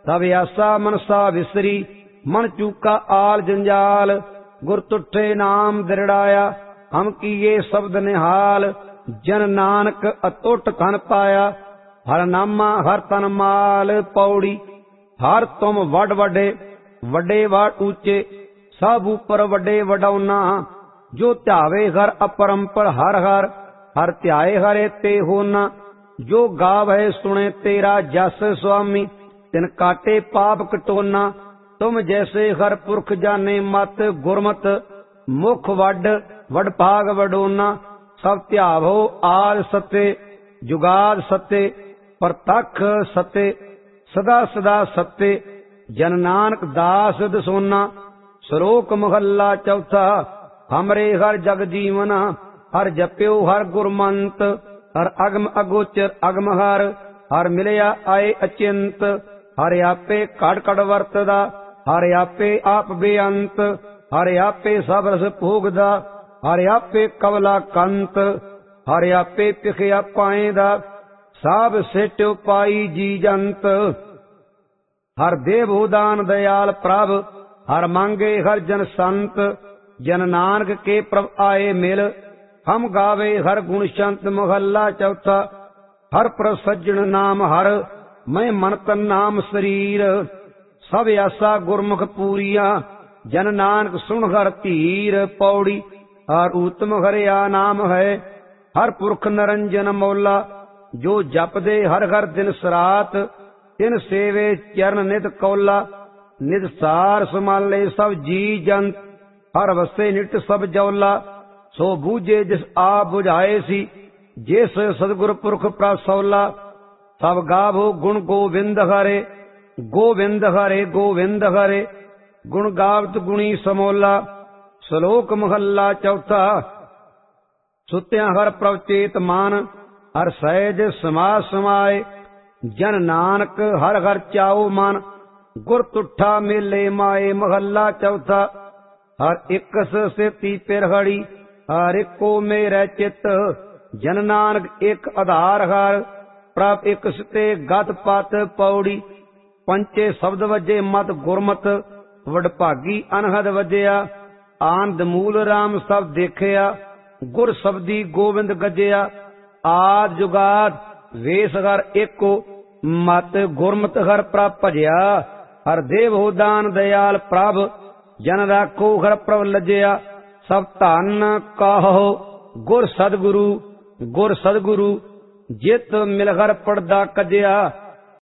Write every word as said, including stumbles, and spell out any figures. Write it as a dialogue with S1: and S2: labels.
S1: तब आसा मनसा विसरी, मन चूका आल जंजाल। गुर तुठे नाम दृढ़ाया, हम किए शब्द निहाल। जन नानक अतुट धन पाया, हर नामा हर तन माल। पौड़ी हर तुम वड वडे, वडे वड ऊंचे, सब ऊपर वडे वडौना। जो ध्यावे हर अपरंपर हर हर, हर ध्याए हरे ते होना। जो गावे सुने तेरा जस स्वामी, तिन काटे पाप कटोना। तुम जैसे हर पुरख जाने मत, गुरमत मुख वड वड भाग वडोना। सब ध्यावो आद सत्य, जुगाद सत्य, प्रतख सत्य, सदा सदा सत्य। जन नानक दास दसोना। श्लोक महला चौथा। हमरे हर जग जीवन, हर जप्यो हर गुरमंत। हर अगम अगोचर अगम हर, हर मिलया आए अचिंत। हर आपे कड़ कड़ वरतदा, हर आपे आप बेअंत। हर आपे सब रस भोगदा, हर आपे कवला कंत। हर आपे पिखया पाएदा, सब सिट पाई जी जंत। हर देव दान दयाल प्रभ, हर मांगे हर जन संत। जन नानक के प्रभ आए मिल, हम गावे हर गुण शंत। महला चौथा। हर प्रसज्जन नाम हर, मैं मन तन नाम शरीर। सब आसा गुरमुख पूरिया, जन नानक सुन हर धीर। पौड़ी हर उत्तम हरिया नाम है, हर पुरख नरंजन मौला। जो जपदे हर हर दिन सरात, तिन सेवे चरण नित कौला। नित सार संभाले सब जी जंत, हर वसे निट सब जौला। सो बूझे जिस आप बुझाए सी, जिस सदगुर पुरख प्रसौला। सब गावो गुण गोविंद हरे, गोविंद हरे गोविंद हरे। गुण गावत गुणी समोला। श्लोक महला चौथा। सुत्या हर प्रभ चेत मान, हर सहज समाज समाए। जन नानक हर हर चाओ मन, गुर तुठा मेले माए। महला चौथा। हर इकस सेती पिरहड़ी, हर एको मेरे चित। जन नानक एक आधार हर, प्रभ एक सिते गत पत। पौड़ी पंचे शब्द वजे मत गुरमत, वडभागी अनहद वजया। आनंद मूल राम सब देखिया, गुर शब्दी गोविंद गजया। आद जुगाद वेश हर एको, मत गुरमत हर प्रभ भजया। हर देव हो दान दयाल प्रभ, जन राखो हर प्रभ लजया। सब धन कहो गुर सदगुरु, गुर सदगुरु। जित मिल हर पड़दा कजया।